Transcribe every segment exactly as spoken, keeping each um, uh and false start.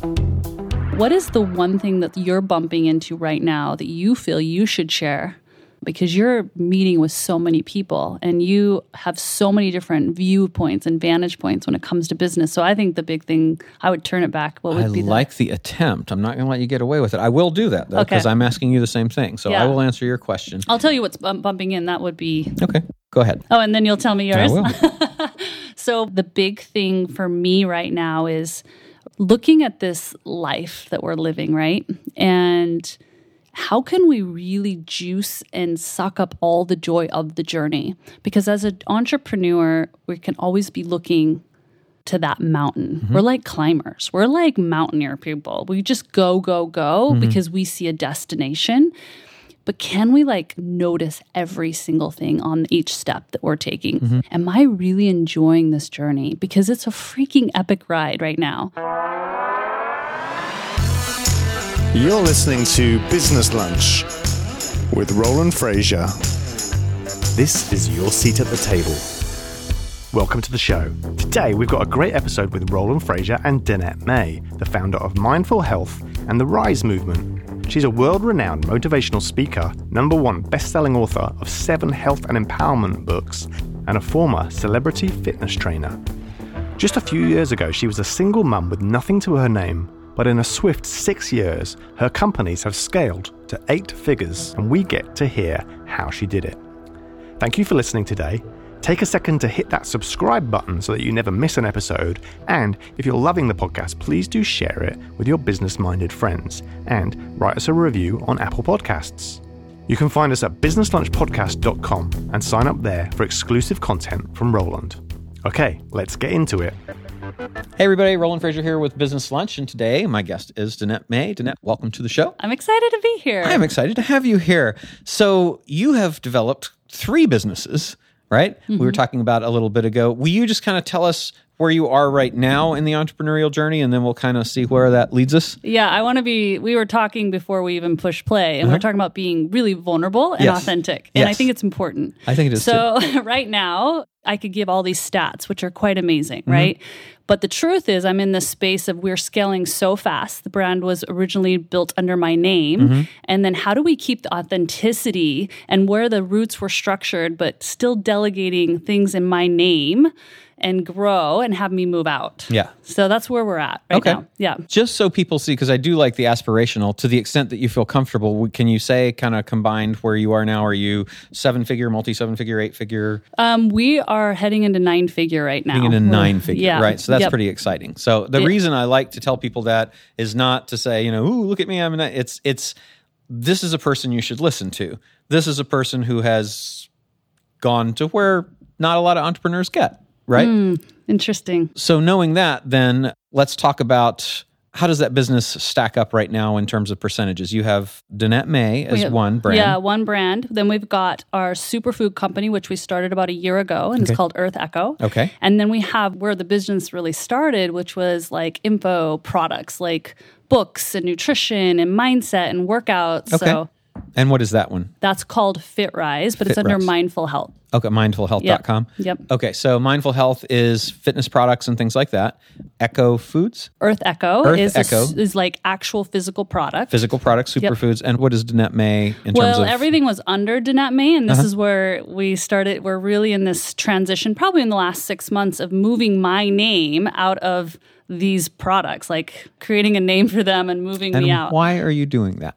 What is the one thing that you're bumping into right now that you feel you should share? Because you're meeting with so many people and you have so many different viewpoints and vantage points when it comes to business. So I think the big thing, I would turn it back. What would I be like the attempt. I'm not going to let you get away with it. I will do that, though, because Okay. I'm asking you the same thing. So Yeah. I will answer your question. I'll tell you what's bump- bumping in. That would be... Okay, go ahead. Oh, and then you'll tell me yours. I will. So the big thing for me right now is looking at this life that we're living, right? And how can we really juice and suck up all the joy of the journey? Because as an entrepreneur, we can always be looking to that mountain. Mm-hmm. We're like climbers. We're like mountaineer people. We just go, go, go mm-hmm. because we see a destination. But can we like notice every single thing on each step that we're taking? Mm-hmm. Am I really enjoying this journey? Because it's a freaking epic ride right now. You're listening to Business Lunch with Roland Frasier. This is your seat at the table. Welcome to the show. Today we've got a great episode with Roland Frasier and Danette May, the founder of Mindful Health and the Rise Movement. She's a world-renowned motivational speaker, number one best-selling author of seven health and empowerment books, and a former celebrity fitness trainer. Just a few years ago, she was a single mum with nothing to her name, but in a swift six years, her companies have scaled to eight figures, and we get to hear how she did it. Thank you for listening today. Take a second to hit that subscribe button so that you never miss an episode. And if you're loving the podcast, please do share it with your business-minded friends and write us a review on Apple Podcasts. You can find us at business lunch podcast dot com and sign up there for exclusive content from Roland. Okay, let's get into it. Hey everybody, Roland Frasier here with Business Lunch, and today my guest is Danette May. Danette, welcome to the show. I'm excited to be here. I'm excited to have you here. So you have developed three businesses, right? Mm-hmm. We were talking about a little bit ago. Will you just kind of tell us where you are right now in the entrepreneurial journey, and then we'll kind of see where that leads us? Yeah, I want to be, we were talking before we even push play, and uh-huh. we we're talking about being really vulnerable and yes. authentic. Yes. And I think it's important. I think it is so, too. So right now, I could give all these stats, which are quite amazing, mm-hmm. right? But the truth is, I'm in this space of we're scaling so fast. The brand was originally built under my name. Mm-hmm. And then how do we keep the authenticity and where the roots were structured, but still delegating things in my name and grow and have me move out? Yeah. So that's where we're at right okay. now. Yeah. Just so people see, because I do like the aspirational, to the extent that you feel comfortable, can you say kind of combined where you are now? Are you seven-figure, multi-seven-figure, eight-figure? Um, we are heading into nine-figure right now. Heading into nine-figure, yeah. right? So that's yep. pretty exciting. So the it, reason I like to tell people that is not to say, you know, ooh, look at me, I'm not, it's, it's, this is a person you should listen to. This is a person who has gone to where not a lot of entrepreneurs get. Right? Mm, interesting. So knowing that, then let's talk about how does that business stack up right now in terms of percentages? You have Danette May as have, one brand. Yeah, one brand. Then we've got our superfood company, which we started about a year ago, and okay. it's called Earth Echo. Okay. And then we have where the business really started, which was like info products, like books and nutrition and mindset and workouts. Okay. So and what is that one? That's called FitRise, but Fit it's under Rise. Mindful Health. Okay, mindful health dot com. Yep. yep. Okay, so Mindful Health is fitness products and things like that. Echo Foods? Earth Echo, Earth is, Echo. A, is like actual physical product. Physical products, superfoods. Yep. And what is Danette May in well, terms of? Well, everything was under Danette May, and this uh-huh. is where we started. We're really in this transition, probably in the last six months, of moving my name out of these products, like creating a name for them and moving and me out. And why are you doing that?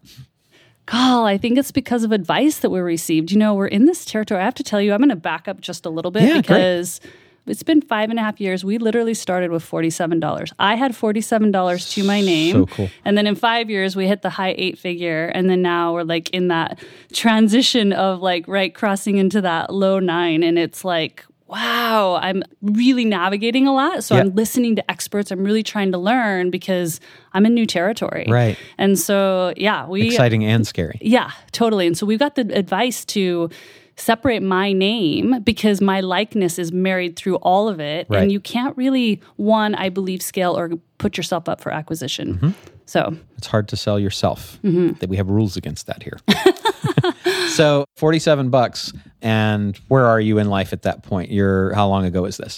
God, I think it's because of advice that we received. You know, we're in this territory. I have to tell you, I'm going to back up just a little bit yeah, because great. It's been five and a half years. We literally started with forty-seven dollars. I had forty-seven dollars to my name. So cool. And then in five years, we hit the high eight figure. And then now we're like in that transition of like, right, crossing into that low nine. And it's like, wow, I'm really navigating a lot. So yep. I'm listening to experts. I'm really trying to learn because I'm in new territory. Right. And so, yeah. we Exciting and scary. Yeah, totally. And so we've got the advice to separate my name because my likeness is married through all of it. Right. And you can't really, one, I believe, scale or put yourself up for acquisition. Mm-hmm. So it's hard to sell yourself. Mm-hmm. That we have rules against that here. So forty-seven bucks. And where are you in life at that point? You're, how long ago is this?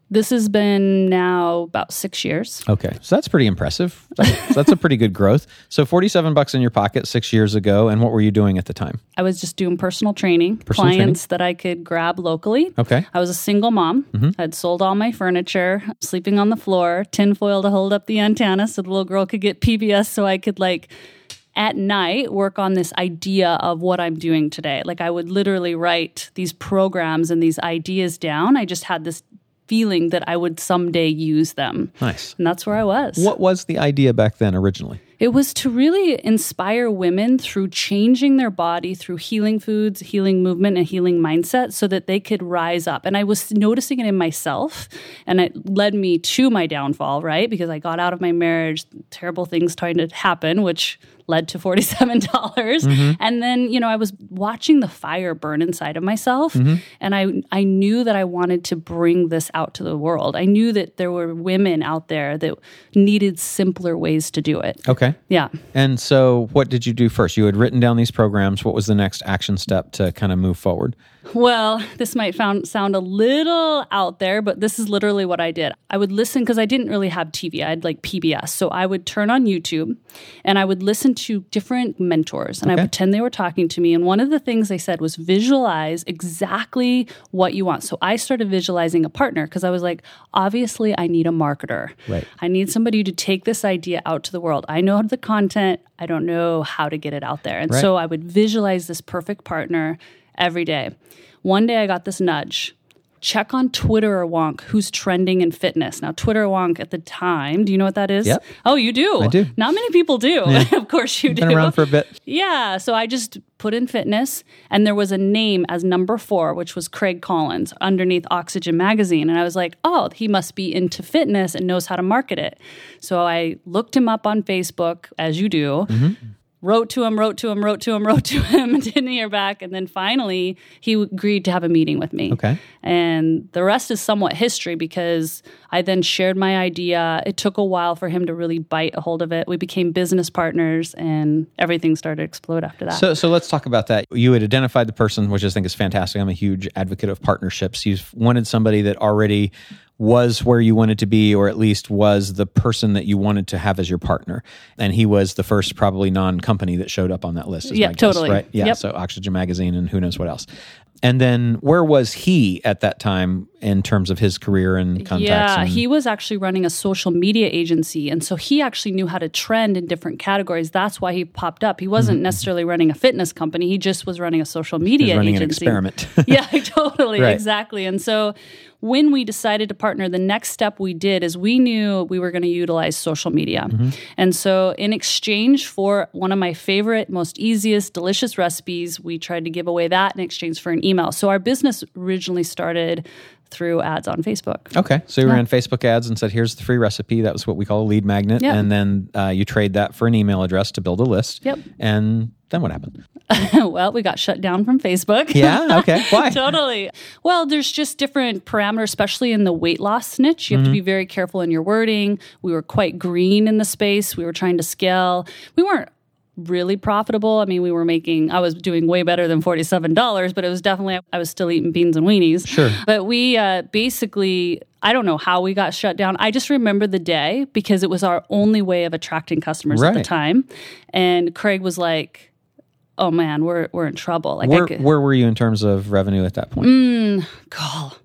This has been now about six years. Okay. So that's pretty impressive. That's, that's a pretty good growth. So forty-seven bucks in your pocket six years ago. And what were you doing at the time? I was just doing personal training, Personal clients that I could grab locally. Okay. I was a single mom. Mm-hmm. I'd sold all my furniture, sleeping on the floor, tinfoil to hold up the antenna so the little girl could get P B S so I could like at night work on this idea of what I'm doing today. Like I would literally write these programs and these ideas down. I just had this feeling that I would someday use them. Nice. And that's where I was. What was the idea back then originally? It was to really inspire women through changing their body through healing foods, healing movement, and healing mindset so that they could rise up. And I was noticing it in myself, and it led me to my downfall, right? Because I got out of my marriage, terrible things started to happen, which led to forty-seven dollars. Mm-hmm. And then, you know, I was watching the fire burn inside of myself. Mm-hmm. And I, I knew that I wanted to bring this out to the world. I knew that there were women out there that needed simpler ways to do it. Okay. Yeah. And so what did you do first? You had written down these programs. What was the next action step to kind of move forward? Well, this might found, sound a little out there, but this is literally what I did. I would listen because I didn't really have T V. I had like P B S. So I would turn on YouTube and I would listen to different mentors and okay. I would pretend they were talking to me. And one of the things they said was visualize exactly what you want. So I started visualizing a partner because I was like, obviously I need a marketer. Right. I need somebody to take this idea out to the world. I know the content. I don't know how to get it out there. And right. so I would visualize this perfect partner every day. One day I got this nudge. Check on Twitter or Wonk who's trending in fitness. Now, Twitter or Wonk at the time, do you know what that is? Yep. Oh, you do? I do. Not many people do. Yeah. Of course you do. Been around for a bit. Yeah. So I just put in fitness, and there was a name as number four, which was Craig Collins, underneath Oxygen Magazine. And I was like, oh, he must be into fitness and knows how to market it. So I looked him up on Facebook, as you do. Mm-hmm. Wrote to him, wrote to him, wrote to him, wrote to him, didn't hear back. And then finally, he agreed to have a meeting with me. Okay. And the rest is somewhat history because I then shared my idea. It took a while for him to really bite a hold of it. We became business partners and everything started to explode after that. So, so let's talk about that. You had identified the person, which I think is fantastic. I'm a huge advocate of partnerships. You've wanted somebody that already was where you wanted to be, or at least was the person that you wanted to have as your partner. And he was the first probably non-company that showed up on that list. Yeah, totally. Right? Yeah, yep. So Oxygen Magazine and who knows what else. And then where was he at that time in terms of his career and contacts? Yeah, and- he was actually running a social media agency. And so he actually knew how to trend in different categories. That's why he popped up. He wasn't mm-hmm. necessarily running a fitness company. He just was running a social media he was running agency. An experiment. Yeah, totally. Right. Exactly. And so when we decided to partner, the next step we did is we knew we were going to utilize social media. Mm-hmm. And so in exchange for one of my favorite, most easiest, delicious recipes, we tried to give away that in exchange for an email. So our business originally started through ads on Facebook. Okay. So you yeah. ran Facebook ads and said, here's the free recipe. That was what we call a lead magnet. Yep. And then uh, you trade that for an email address to build a list. Yep. And then what happened? Well, we got shut down from Facebook. Yeah? Okay. Why? Totally. Well, there's just different parameters, especially in the weight loss niche. You have mm-hmm. to be very careful in your wording. We were quite green in the space. We were trying to scale. We weren't really profitable. I mean, we were making, I was doing way better than forty-seven dollars, but it was definitely, I was still eating beans and weenies. Sure. But we uh, basically, I don't know how we got shut down. I just remember the day because it was our only way of attracting customers right. at the time. And Craig was like, oh man, we're we're in trouble. Like, where, I could, where were you in terms of revenue at that point? Mm, God,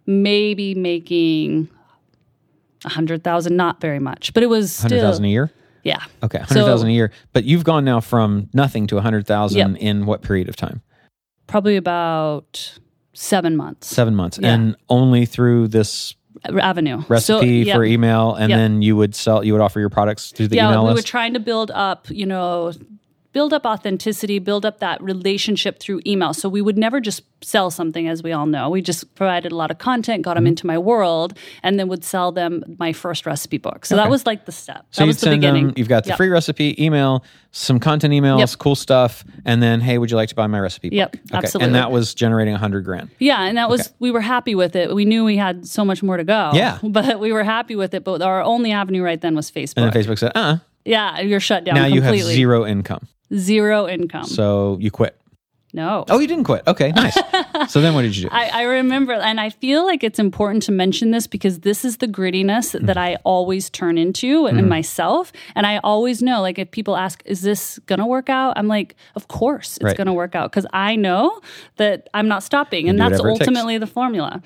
maybe making a hundred thousand, not very much, but it was still hundred thousand a year. Yeah. Okay, one hundred thousand so, a year. But you've gone now from nothing to one hundred thousand yep. in what period of time? Probably about seven months. Seven months. Yeah. And only through this avenue recipe so, yep. for email, and yep. then you would sell, you would offer your products through the yeah, email we list? were trying to build up, you know, build up authenticity, build up that relationship through email. So we would never just sell something, as we all know. We just provided a lot of content, got them mm-hmm. into my world, and then would sell them my first recipe book. So okay. that was like the step. So that you'd was the send beginning. them, you've got the yep. free recipe, email, some content emails, yep. cool stuff, and then, hey, would you like to buy my recipe book? Yep, okay. absolutely. And that was generating a hundred grand. Yeah, and that was, okay. we were happy with it. We knew we had so much more to go. Yeah. But we were happy with it. But our only avenue right then was Facebook. And then Facebook said, uh-uh. Yeah, you're shut down now completely. you have zero income. Zero income. So you quit. No. Oh, you didn't quit. Okay, nice. So then what did you do? I, I remember, and I feel like it's important to mention this because this is the grittiness mm. that I always turn into in mm. myself. And I always know, like, if people ask, is this going to work out? I'm like, of course it's right. going to work out because I know that I'm not stopping. And that's ultimately the formula.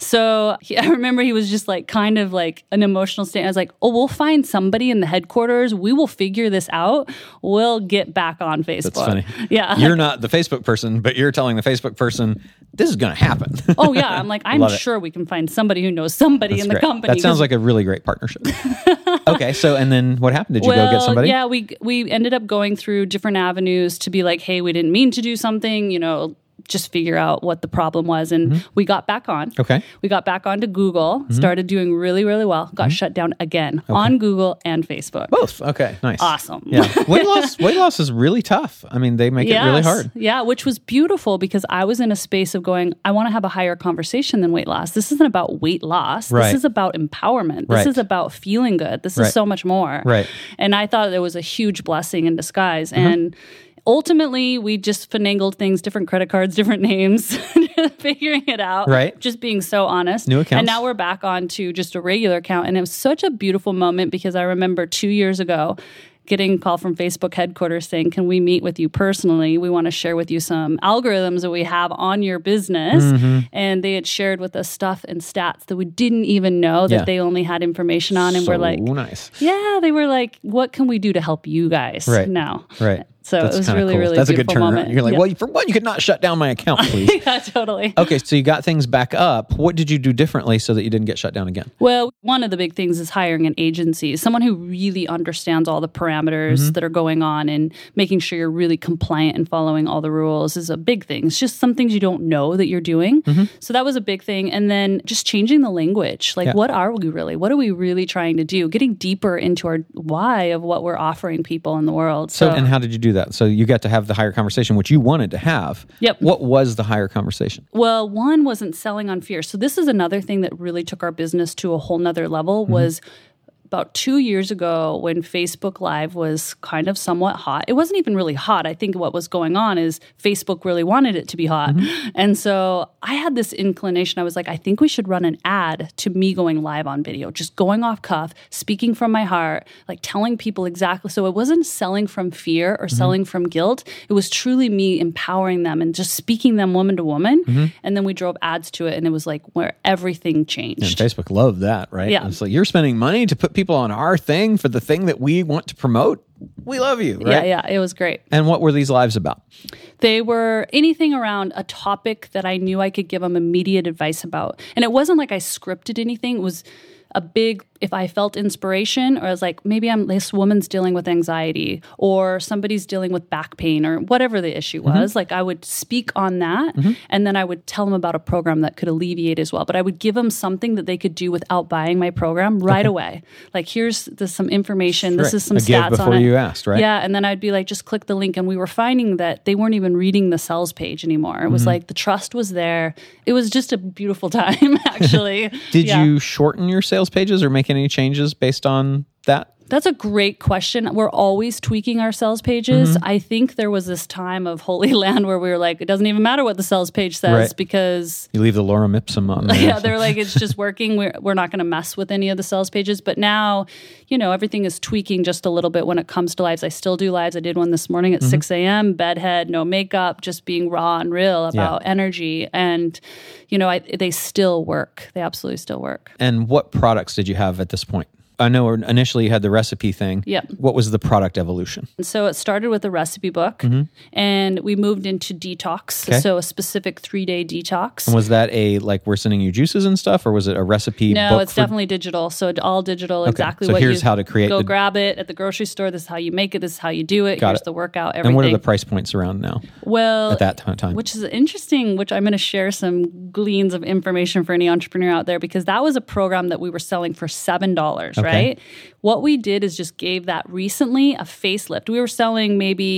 So he, I remember he was just like kind of like an emotional state. I was like, oh, we'll find somebody in the headquarters. We will figure this out. We'll get back on Facebook. That's funny. Yeah. You're not the Facebook person. But you're telling the Facebook person, this is going to happen. Oh, yeah. I'm like, I'm sure we can find somebody who knows somebody That's in the great. company. That sounds like a really great partnership. Okay. So, and then what happened? Did you well, go get somebody? Yeah, we we ended up going through different avenues to be like, hey, we didn't mean to do something, you know, just figure out what the problem was. And mm-hmm. we got back on. Okay. We got back onto Google, mm-hmm. started doing really, really well, got mm-hmm. shut down again okay. on Google and Facebook. Both. Okay. Nice. Awesome. Yeah. Weight loss, weight loss is really tough. I mean, they make yes. it really hard. Yeah, which was beautiful because I was in a space of going, I want to have a higher conversation than weight loss. This isn't about weight loss. Right. This is about empowerment. This right. is about feeling good. This right. is so much more. Right. And I thought it was a huge blessing in disguise. Mm-hmm. And ultimately, we just finagled things, different credit cards, different names, figuring it out. Right. Just being so honest. New accounts. And now we're back on to just a regular account. And it was such a beautiful moment because I remember two years ago getting a call from Facebook headquarters saying, can we meet with you personally? We want to share with you some algorithms that we have on your business. Mm-hmm. And they had shared with us stuff and stats that we didn't even know that yeah. they only had information on. And so we're like, nice. Yeah, they were like, what can we do to help you guys right. now? Right. So That's it was cool. really, really That's beautiful a good turnaround. moment. You're like, yeah. well, for one, you could not shut down my account, please. Yeah, totally. Okay, so you got things back up. What did you do differently so that you didn't get shut down again? Well, one of the big things is hiring an agency, someone who really understands all the parameters mm-hmm. that are going on and making sure you're really compliant and following all the rules is a big thing. It's just some things you don't know that you're doing. Mm-hmm. So that was a big thing. And then just changing the language. Like, yeah. what are we really? What are we really trying to do? Getting deeper into our why of what we're offering people in the world. So, so and how did you do that? So you got to have the higher conversation, which you wanted to have. Yep. What was the higher conversation? Well, one wasn't selling on fear. So this is another thing that really took our business to a whole nother level mm-hmm. was about two years ago when Facebook Live was kind of somewhat hot. It wasn't even really hot. I think what was going on is Facebook really wanted it to be hot. Mm-hmm. And so I had this inclination. I was like, I think we should run an ad to me going live on video, just going off cuff, speaking from my heart, like telling people exactly. So it wasn't selling from fear or mm-hmm. selling from guilt. It was truly me empowering them and just speaking them woman to woman. Mm-hmm. And then we drove ads to it and it was like where everything changed. And Facebook loved that, right? Yeah. It's like, you're spending money to put people on our thing for the thing that we want to promote. We love you, right? Yeah, yeah, it was great. And what were these lives about? They were anything around a topic that I knew I could give them immediate advice about. And it wasn't like I scripted anything. It was a big, if I felt inspiration or I was like, maybe I'm this woman's dealing with anxiety or somebody's dealing with back pain or whatever the issue was, mm-hmm. like I would speak on that mm-hmm. and then I would tell them about a program that could alleviate as well. But I would give them something that they could do without buying my program right okay. away. Like, here's this, some information. This right. is some a stats give before on it. You asked, right? Yeah. And then I'd be like, just click the link. And we were finding that they weren't even reading the sales page anymore. It was mm-hmm. like the trust was there. It was just a beautiful time, actually. Did yeah. you shorten your sales pages or make any changes based on that? That's a great question. We're always tweaking our sales pages. Mm-hmm. I think there was this time of Holy Land where we were like, it doesn't even matter what the sales page says right. because... You leave the lorem ipsum on there. Yeah, they're like, it's just working. We're, we're not going to mess with any of the sales pages. But now, you know, everything is tweaking just a little bit when it comes to lives. I still do lives. I did one this morning at mm-hmm. six a.m., bedhead, no makeup, just being raw and real about yeah. energy. And, you know, I, they still work. They absolutely still work. And what products did you have at this point? I know initially you had the recipe thing. Yep. What was the product evolution? So it started with a recipe book, mm-hmm. and we moved into detox. Okay. So a specific three-day detox. And was that a, like, we're sending you juices and stuff, or was it a recipe no, book? No, it's for... definitely digital. So all digital, okay. exactly so what here's you how to create go the... grab it at the grocery store. This is how you make it. This is how you do it. Got here's it. the workout, everything. And what are the price points around now? Well, at that time? Which is interesting, which I'm going to share some gleans of information for any entrepreneur out there, because that was a program that we were selling for seven dollars, okay. right? What we did is just gave that recently a facelift. We were selling maybe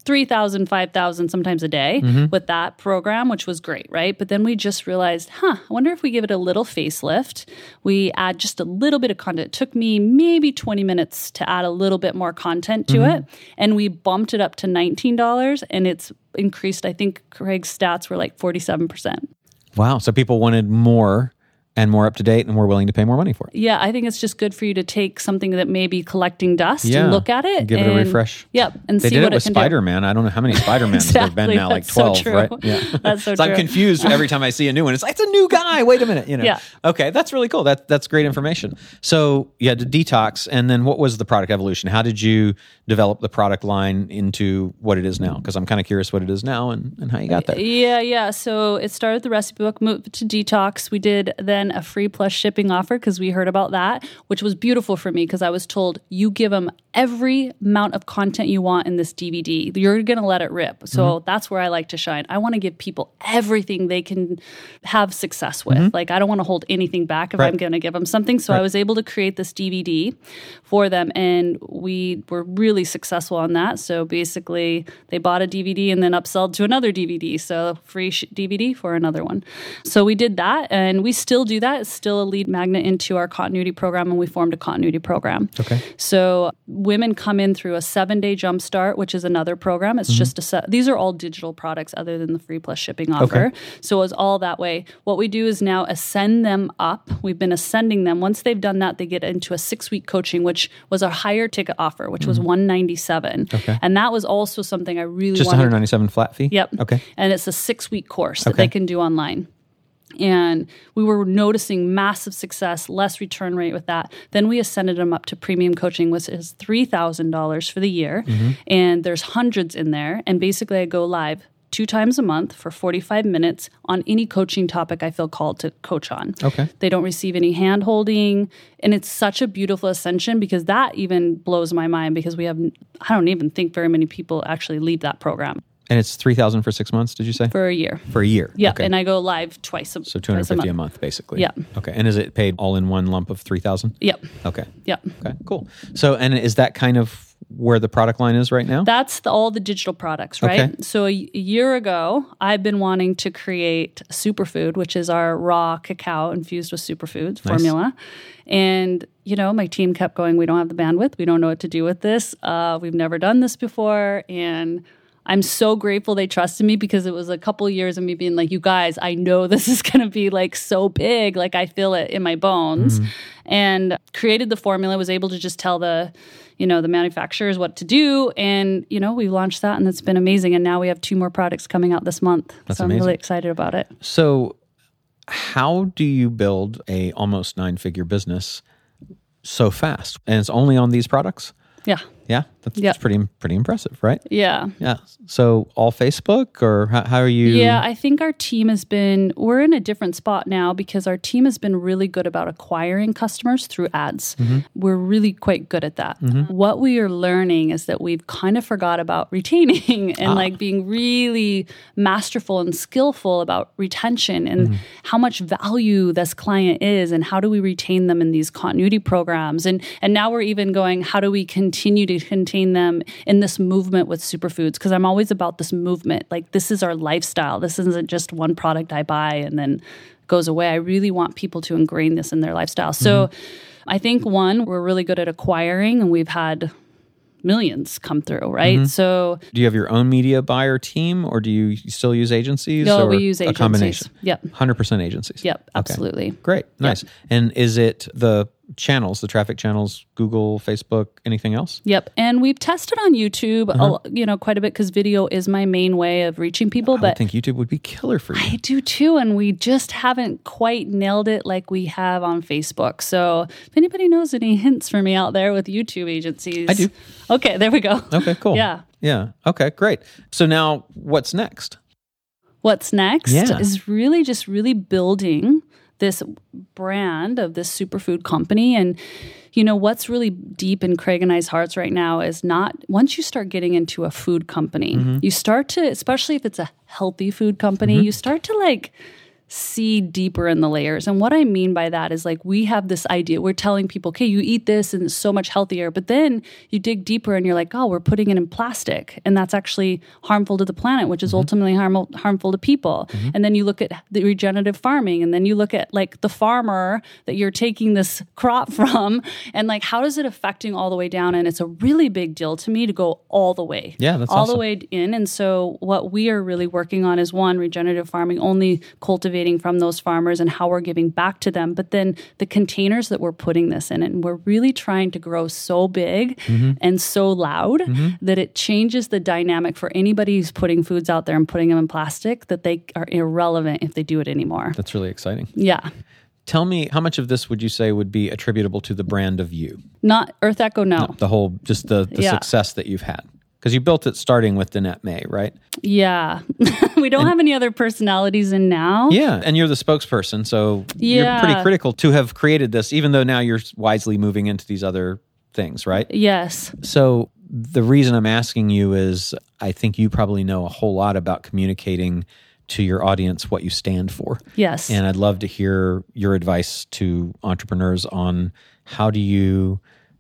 three thousand, five thousand sometimes a day Mm-hmm. with that program, which was great, right? But then we just realized, huh, I wonder if we give it a little facelift. We add just a little bit of content. It took me maybe twenty minutes to add a little bit more content to Mm-hmm. it. And we bumped it up to nineteen dollars and it's increased. I think Craig's stats were like forty-seven percent. Wow. So people wanted more and more up to date and were willing to pay more money for it. Yeah, I think it's just good for you to take something that may be collecting dust Yeah. and look at it. Give it a and- refresh. Yep. And They see did what it with it can do. Spider-Man. I don't know how many Spider-Mans there have been Exactly. now, like That's so twelve, true. right? Yeah. That's so So I'm true. confused every time I see a new one. It's like, it's a new guy. Wait a minute. You know. Yeah. Okay, that's really cool. That that's great information. So you had to detox, and then what was the product evolution? How did you develop the product line into what it is now? Because I'm kind of curious what it is now and, and how you got there. Yeah, yeah. So it started with the recipe book, moved to detox. We did then a free plus shipping offer because we heard about that, which was beautiful for me because I was told you give them every amount of content you want in this D V D. You're going to let it rip. So Mm-hmm. that's where I like to shine. I want to give people everything they can have success with. Like I don't want to hold anything back if Mm-hmm. Right. I'm going to give them something. So I was able to create this D V D for them and we were really successful on that. So basically they bought a D V D and then upsold to another D V D. So free sh- D V D for another one. So we did that and we still do that. It's still a lead magnet into our continuity program and we formed a continuity program. Okay. So women come in through a seven-day jumpstart, which is another program. It's just a set. These are all digital products other than the free plus shipping offer. Okay. So it's all that way. What we do is now ascend them up. We've been ascending them. Once they've done that, they get into a six-week coaching, which was our higher ticket offer, which was one hundred ninety-seven dollars. Okay. And that was also something I really Just wanted. one hundred ninety-seven flat fee? Yep. Okay. And it's a six-week course that Okay. they can do online. And we were noticing massive success, less return rate with that. Then we ascended them up to premium coaching, which is three thousand dollars for the year. Mm-hmm. And there's hundreds in there. And basically, I go live two times a month for forty-five minutes on any coaching topic I feel called to coach on. Okay. They don't receive any hand holding. And it's such a beautiful ascension because that even blows my mind because we have, I don't even think very many people actually leave that program And it's three thousand dollars for six months, did you say? for a year. For a year. Yeah, Okay. and I go live twice a So two hundred fifty twice a month, basically. Yeah. Okay. And is it paid all in one lump of three thousand? Yep. Okay. Yep. Okay. Cool. So, and is that kind of where the product line is right now? That's the, all the digital products, right? Okay. So a, y- a year ago, I've been wanting to create Superfood, which is our raw cacao infused with superfoods formula. And, you know, my team kept going, we don't have the bandwidth. We don't know what to do with this. Uh, we've never done this before. And I'm so grateful they trusted me because it was a couple of years of me being like, you guys, I know this is going to be like so big. Like I feel it in my bones. Mm-hmm. And created the formula, was able to just tell the, you know, the manufacturers what to do. And, you know, we launched that and it's been amazing. And now we have two more products coming out this month. That's so I'm amazing. really excited about it. So, how do you build a almost nine figure business so fast? And it's only on these products? Yeah. Yeah, that's, Yeah. that's pretty pretty impressive, right? Yeah. Yeah. So all Facebook, or how, how are you? Yeah, I think our team has been, we're in a different spot now because our team has been really good about acquiring customers through ads. Mm-hmm. We're really quite good at that. What we are learning is that we've kind of forgot about retaining and Ah. like being really masterful and skillful about retention and Mm-hmm. how much value this client is and how do we retain them in these continuity programs. And, and now we're even going, how do we continue to contain them in this movement with superfoods? Because I'm always about this movement. Like this is our lifestyle. This isn't just one product I buy and then goes away. I really want people to ingrain this in their lifestyle. So I think one, we're really good at acquiring and we've had millions come through, right? So Do you have your own media buyer team, or do you still use agencies? No, or we use a agencies. combination. Yep. one hundred percent agencies. Yep, Okay. absolutely. Great. Nice. And is it the channels, the traffic channels, Google, Facebook, anything else? Yep. And we've tested on YouTube, Uh-huh. a, you know, quite a bit because video is my main way of reaching people. I would But think YouTube would be killer for you. I do too. And we just haven't quite nailed it like we have on Facebook. So if anybody knows any hints for me out there with YouTube agencies. I do. Okay, there we go. Okay, cool. Yeah. Yeah. Okay, great. So now what's next? What's next Yeah. is really just really building this brand of this superfood company. And, you know, what's really deep in Craig and I's hearts right now is not, once you start getting into a food company, Mm-hmm. you start to, especially if it's a healthy food company, you start to like see deeper in the layers. And what I mean by that is like we have this idea, we're telling people, okay, you eat this and it's so much healthier. But then you dig deeper and you're like, oh, we're putting it in plastic. And that's actually harmful to the planet, which is mm-hmm. ultimately harmful, harmful to people. Mm-hmm. And then you look at the regenerative farming, and then you look at like the farmer that you're taking this crop from, and like how is it affecting all the way down? And it's a really big deal to me to go all the way. Yeah, that's all awesome. the way in. And so what we are really working on is one, regenerative farming, only cultivating from those farmers and how we're giving back to them. But then the containers that we're putting this in, and we're really trying to grow so big mm-hmm. and so loud mm-hmm. that it changes the dynamic for anybody who's putting foods out there and putting them in plastic, that they are irrelevant if they do it anymore. That's really exciting. Yeah. Tell me, how much of this would you say would be attributable to the brand of you? Not Earth Echo, no. no the whole, just the, the yeah. success that you've had. Because you built it starting with Danette May, right? Yeah. We don't and, have any other personalities in now. Yeah, and you're the spokesperson, so yeah. you're pretty critical to have created this, even though now you're wisely moving into these other things, right? Yes. So the reason I'm asking you is I think you probably know a whole lot about communicating to your audience what you stand for. Yes. And I'd love to hear your advice to entrepreneurs on how do you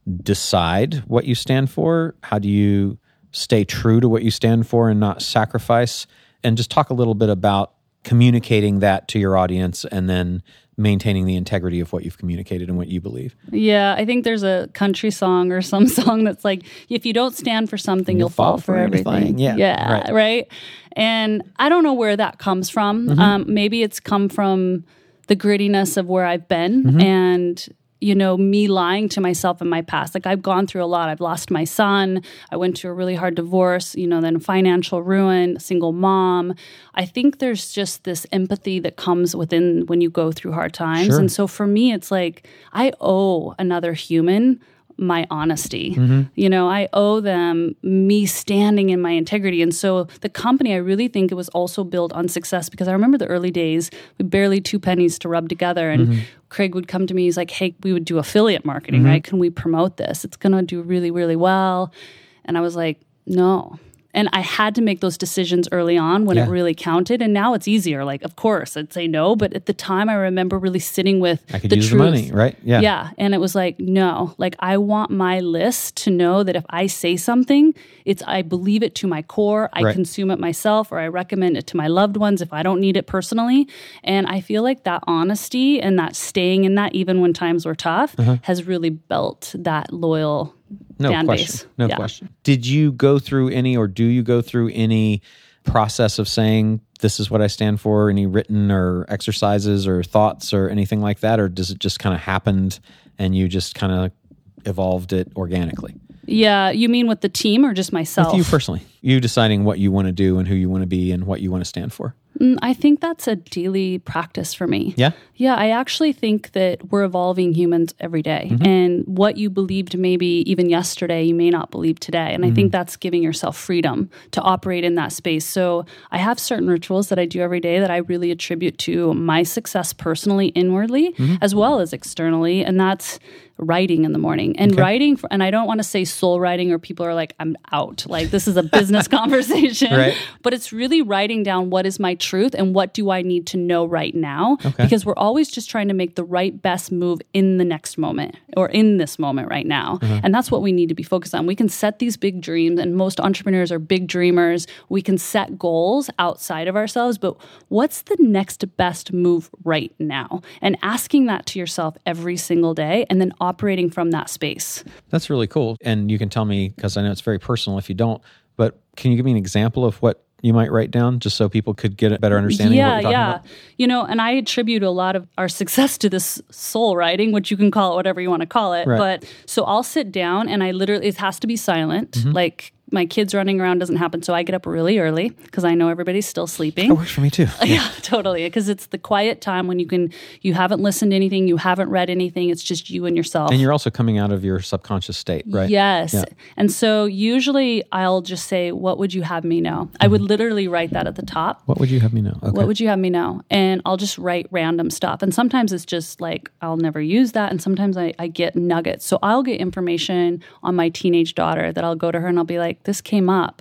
decide what you stand for? How do you stay true to what you stand for and not sacrifice? And just talk a little bit about communicating that to your audience and then maintaining the integrity of what you've communicated and what you believe. Yeah, I think there's a country song or some song that's like, if you don't stand for something, you'll, you'll fall, fall for, for everything. everything. Yeah, yeah right. right? And I don't know where that comes from. Mm-hmm. Um, maybe it's come from the grittiness of where I've been mm-hmm. and you know, me lying to myself in my past. Like I've gone through a lot. I've lost my son. I went through a really hard divorce, you know, then financial ruin, single mom. I think there's just this empathy that comes within when you go through hard times. Sure. And so for me, it's like I owe another human my honesty. Mm-hmm. You know, I owe them me standing in my integrity. And so the company, I really think it was also built on success because I remember the early days, we barely two pennies to rub together. And mm-hmm. Craig would come to me, he's like, hey, we would do affiliate marketing, mm-hmm. right? Can we promote this? It's going to do really, really well. And I was like, no. And I had to make those decisions early on when yeah. it really counted. And now it's easier. Like, of course, I'd say no. But at the time, I remember really sitting with I could the use truth. the money, right? Yeah. Yeah. And it was like, no. Like, I want my list to know that if I say something, it's I believe it to my core. I right. consume it myself, or I recommend it to my loved ones if I don't need it personally. And I feel like that honesty and that staying in that, even when times were tough, uh-huh. has really built that loyal No fan question. base. No yeah. question. Did you go through any, or do you go through any process of saying, this is what I stand for, any written or exercises or thoughts or anything like that? Or does it just kind of happen and you just kind of evolved it organically? Yeah. You mean with the team or just myself? With you personally. You deciding what you want to do and who you want to be and what you want to stand for. I think that's a daily practice for me. Yeah? Yeah, I actually think that we're evolving humans every day. Mm-hmm. And what you believed maybe even yesterday, you may not believe today. And mm-hmm. I think that's giving yourself freedom to operate in that space. So I have certain rituals that I do every day that I really attribute to my success personally, inwardly, mm-hmm. as well as externally. And that's writing in the morning. And okay. writing, for, and I don't want to say soul writing or people are like, I'm out. Like this is a business conversation. Right. But it's really writing down what is my truth and what do I need to know right now. Okay. Because we're always just trying to make the right best move in the next moment or in this moment right now. Uh-huh. And that's what we need to be focused on. We can set these big dreams, and most entrepreneurs are big dreamers. We can set goals outside of ourselves, but what's the next best move right now? And asking that to yourself every single day and then operating from that space. That's really cool. And you can tell me, because I know it's very personal if you don't, but can you give me an example of what you might write down just so people could get a better understanding yeah, of what you're talking yeah. about? You know, and I attribute a lot of our success to this soul writing, which you can call it whatever you want to call it. Right. But so I'll sit down and I literally, it has to be silent. Mm-hmm. Like my kids running around doesn't happen. So I get up really early because I know everybody's still sleeping. That works for me too. Yeah, totally. Because it's the quiet time when you can, you haven't listened to anything, you haven't read anything. It's just you and yourself. And you're also coming out of your subconscious state, right? Yes. Yeah. And so usually I'll just say, what would you have me know? Mm-hmm. I would literally write that at the top. What would you have me know? Okay. What would you have me know? And I'll just write random stuff. And sometimes it's just like, I'll never use that. And sometimes I, I get nuggets. So I'll get information on my teenage daughter that I'll go to her and I'll be like, this came up.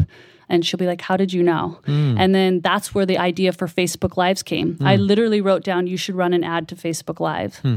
And she'll be like, how did you know? Mm. And then that's where the idea for Facebook Lives came. Mm. I literally wrote down, you should run an ad to Facebook Live. Mm.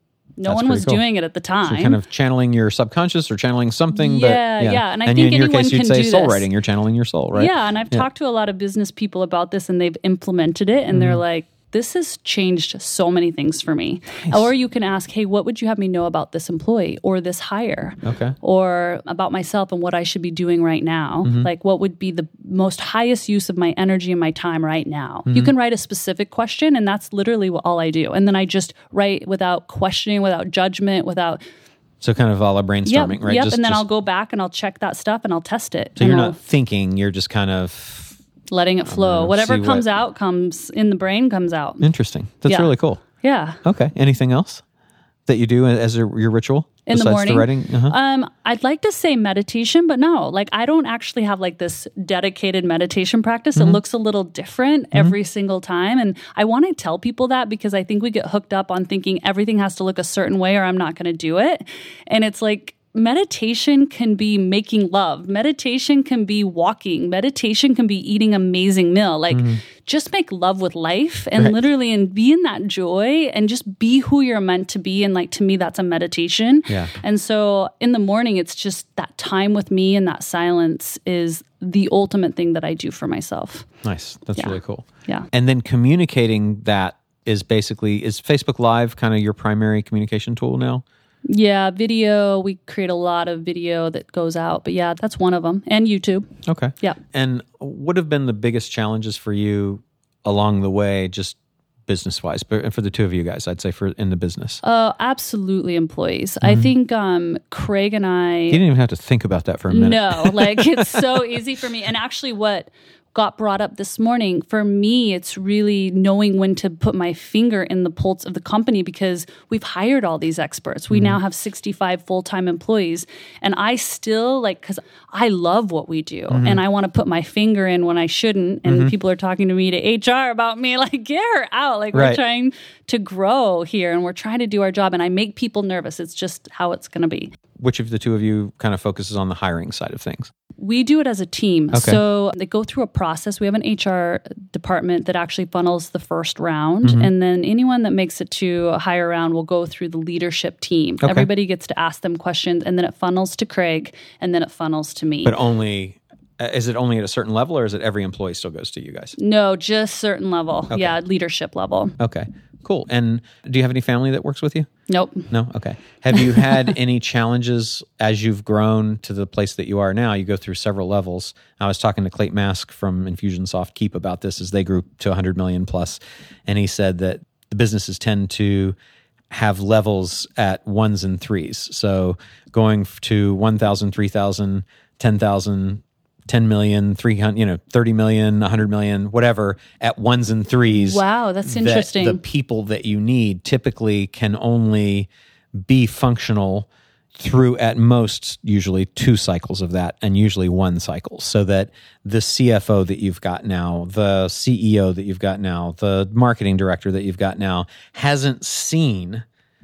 No That's one was cool. doing it at the time. So kind of channeling your subconscious or channeling something. Yeah, but, yeah. yeah. And I and think you, in your anyone case, you'd can say do soul this. writing. You're channeling your soul, right? Yeah, and I've yeah. talked to a lot of business people about this, and they've implemented it, and mm. they're like, this has changed so many things for me. Nice. Or you can ask, hey, what would you have me know about this employee or this hire? Okay. Or about myself and what I should be doing right now. Mm-hmm. Like, what would be the most highest use of my energy and my time right now? Mm-hmm. You can write a specific question, and that's literally all I do. And then I just write without questioning, without judgment, without... So kind of all a brainstorming, yep, right? Yep, just, and then just, I'll go back and I'll check that stuff and I'll test it. So you're I'll, not thinking, you're just kind of... letting it flow. Whatever comes what... out comes in the brain comes out. Interesting. That's yeah. really cool. Yeah. Okay. Anything else that you do as a, your ritual in besides the morning? The writing? Uh-huh. Um, I'd like to say meditation, but no, like I don't actually have like this dedicated meditation practice. Mm-hmm. It looks a little different mm-hmm. every single time. And I want to tell people that because I think we get hooked up on thinking everything has to look a certain way or I'm not going to do it. And it's like, meditation can be making love. Meditation can be walking. Meditation can be eating an amazing meal. Like mm-hmm. just make love with life and right. literally and be in that joy and just be who you're meant to be. And like, to me, that's a meditation. Yeah. And so in the morning, it's just that time with me and that silence is the ultimate thing that I do for myself. Nice. That's yeah. really cool. Yeah. And then communicating that is basically, is Facebook Live kind of your primary communication tool now? Yeah, video. We create a lot of video that goes out. But yeah, that's one of them. And YouTube. Okay. Yeah. And what have been the biggest challenges for you along the way, just business-wise, but for the two of you guys, I'd say for in the business? Uh, absolutely employees. Mm-hmm. I think um, Craig and I... You didn't even have to think about that for a minute. No, like it's so easy for me. And actually what got brought up this morning, for me, it's really knowing when to put my finger in the pulse of the company because we've hired all these experts. We mm-hmm. now have sixty-five full-time employees. And I still, like, because I love what we do mm-hmm. and I want to put my finger in when I shouldn't. And mm-hmm. people are talking to me to H R about me, like, get her out. Like, right. we're trying to grow here and we're trying to do our job. And I make people nervous. It's just how it's going to be. Which of the two of you kind of focuses on the hiring side of things? We do it as a team. Okay. So they go through a process. We have an H R department that actually funnels the first round. Mm-hmm. And then anyone that makes it to a higher round will go through the leadership team. Okay. Everybody gets to ask them questions. And then it funnels to Craig. And then it funnels to me. But only... Is it only at a certain level or is it every employee still goes to you guys? No, just certain level. Okay. Yeah, leadership level. Okay, cool. And do you have any family that works with you? Nope. No? Okay. Have you had any challenges as you've grown to the place that you are now? You go through several levels. I was talking to Clayton Mask from Infusionsoft Keep about this as they grew to one hundred million plus. And he said that the businesses tend to have levels at ones and threes. So going to one thousand, three thousand, ten thousand, ten million, three hundred, you know, thirty million, one hundred million, whatever, at ones and threes. Wow, that's that interesting. The people that you need typically can only be functional through at most usually two cycles of that and usually one cycle, so that the C F O that you've got now, the C E O that you've got now, the marketing director that you've got now hasn't seen,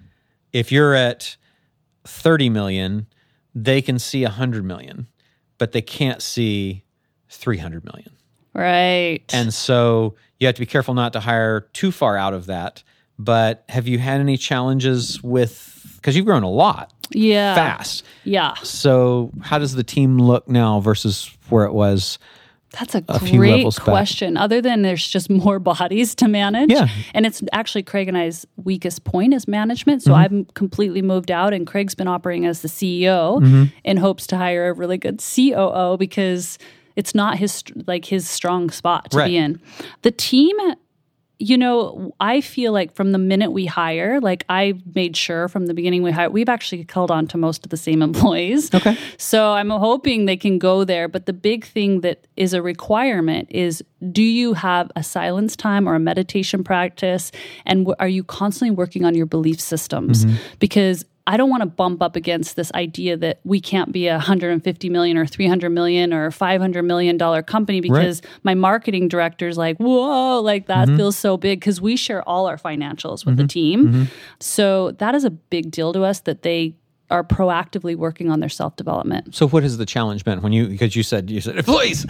if you're at thirty million, they can see one hundred million. But they can't see three hundred million. Right. And so you have to be careful not to hire too far out of that. But have you had any challenges with, because you've grown a lot. Yeah. Fast. Yeah. So how does the team look now versus where it was? That's a, a great question. Other than there's just more bodies to manage. Yeah. And it's actually Craig and I's weakest point is management. So mm-hmm. I've completely moved out and Craig's been operating as the C E O mm-hmm. in hopes to hire a really good C O O because it's not his like his strong spot to right. be in. The team, you know, I feel like from the minute we hire, like I made sure from the beginning we hire, we've actually held on to most of the same employees. Okay. So I'm hoping they can go there. But the big thing that is a requirement is, do you have a silence time or a meditation practice? And w- are you constantly working on your belief systems? Mm-hmm. Because I don't want to bump up against this idea that we can't be a one hundred fifty million or three hundred million or five hundred million dollar company because right. my marketing director's like, whoa, like that mm-hmm. feels so big, because we share all our financials with mm-hmm. the team. Mm-hmm. So that is a big deal to us, that they are proactively working on their self-development. So what has the challenge been when you, because you said, you said, employees,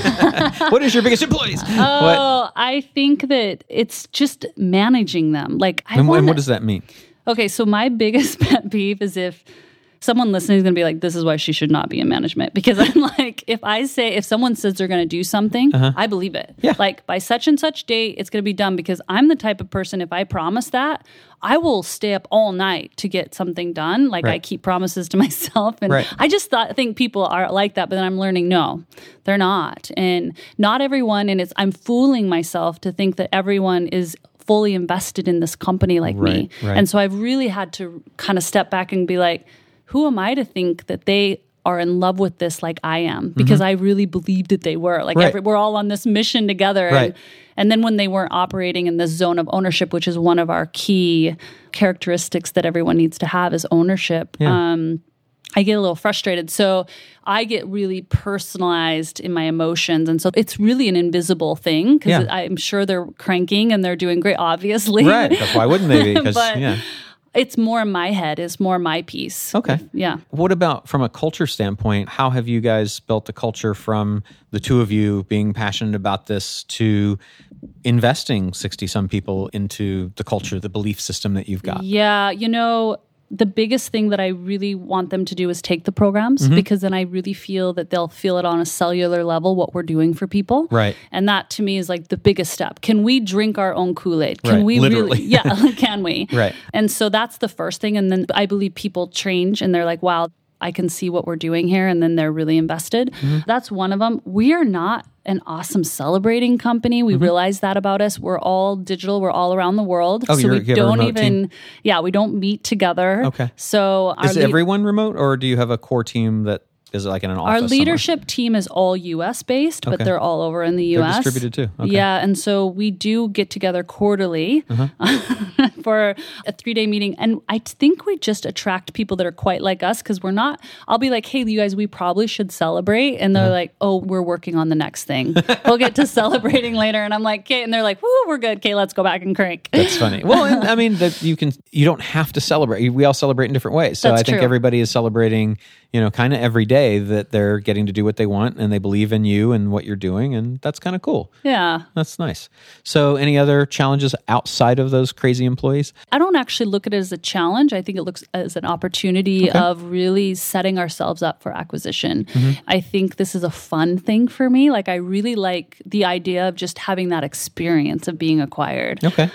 what is your biggest employees? Oh, What? I think that it's just managing them. Like, I And, wanna, and what does that mean? Okay, so my biggest pet peeve is if someone listening is going to be like, this is why she should not be in management. Because I'm like, if I say, if someone says they're going to do something, uh-huh. I believe it. Yeah. Like, by such and such date, it's going to be done, because I'm the type of person, if I promise that, I will stay up all night to get something done. Like, right. I keep promises to myself. And right. I just thought, think people are like that, but then I'm learning, no, they're not. And not everyone, and it's, I'm fooling myself to think that everyone is fully invested in this company like right, me. Right. And so I've really had to kind of step back and be like, who am I to think that they are in love with this like I am? Because mm-hmm. I really believed that they were. Like, right. every, we're all on this mission together. Right. And, and then when they weren't operating in this zone of ownership, which is one of our key characteristics that everyone needs to have, is ownership. Yeah. Um, I get a little frustrated. So I get really personalized in my emotions. And so it's really an invisible thing, because yeah. I'm sure they're cranking and they're doing great, obviously. Right. That's why wouldn't they be? Because, yeah. It's more in my head. It's more my piece. Okay. Yeah. What about from a culture standpoint? How have you guys built a culture from the two of you being passionate about this to investing sixty-some people into the culture, the belief system that you've got? Yeah. You know, the biggest thing that I really want them to do is take the programs, mm-hmm. because then I really feel that they'll feel it on a cellular level, what we're doing for people. Right. And that to me is like the biggest step. Can we drink our own Kool-Aid? Can right. we Literally. really? Yeah. Can we? Right. And so that's the first thing. And then I believe people change and they're like, wow, I can see what we're doing here. And then they're really invested. Mm-hmm. That's one of them. We are not an awesome celebrating company. We mm-hmm. realize that about us. We're all digital. We're all around the world. Oh, so you're, we you have don't a remote even, team? yeah, we don't meet together. Okay. So our is lead- everyone remote, or do you have a core team that is like in an office? Our leadership somewhere? team is all U S based, but okay. they're all over in the U S. They're distributed too. Okay. Yeah, and so we do get together quarterly uh-huh. for a three-day meeting, and I think we just attract people that are quite like us, because we're not, I'll be like, hey, you guys, we probably should celebrate, and they're uh-huh. like, oh, we're working on the next thing. We'll get to celebrating later, and I'm like, okay, and they're like, woo, we're good, okay, let's go back and crank. That's funny. Well, and, I mean, that you can, you don't have to celebrate. We all celebrate in different ways. So That's I think true. everybody is celebrating, you know, kind of every day that they're getting to do what they want, and they believe in you and what you're doing, and that's kind of cool. Yeah. That's nice. So any other challenges outside of those crazy employees? I don't actually look at it as a challenge. I think it looks as an opportunity okay. of really setting ourselves up for acquisition. Mm-hmm. I think this is a fun thing for me. Like, I really like the idea of just having that experience of being acquired. Okay.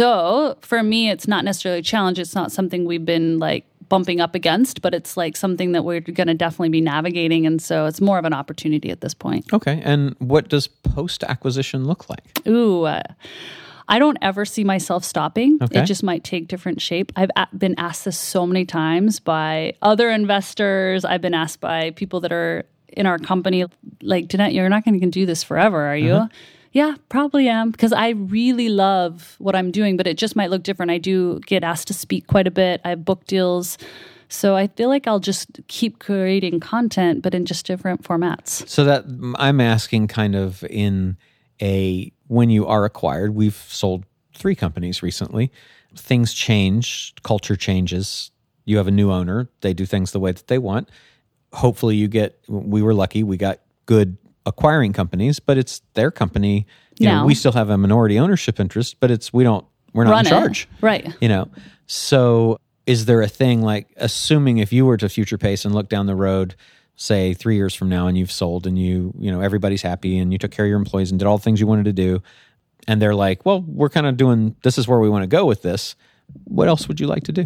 So for me, it's not necessarily a challenge. It's not something we've been like bumping up against, but it's like something that we're going to definitely be navigating. And so it's more of an opportunity at this point. Okay. And what does post-acquisition look like? Ooh, uh, I don't ever see myself stopping. Okay. It just might take different shape. I've a- been asked this so many times by other investors. I've been asked by people that are in our company, like, Danette, you're not going to do this forever, are you? Uh-huh. Yeah, probably am, because I really love what I'm doing, but it just might look different. I do get asked to speak quite a bit. I have book deals. So I feel like I'll just keep creating content, but in just different formats. So that I'm asking kind of in a, when you are acquired, we've sold three companies recently. Things change, culture changes. You have a new owner. They do things the way that they want. Hopefully you get, we were lucky, we got good acquiring companies, but it's their company. You now, know, we still have a minority ownership interest, but it's, we don't, we're not in charge. It. Right. You know, so is there a thing like, assuming if you were to future pace and look down the road, say three years from now, and you've sold and you, you know, everybody's happy and you took care of your employees and did all the things you wanted to do, and they're like, well, we're kind of doing, this is where we want to go with this. What else would you like to do?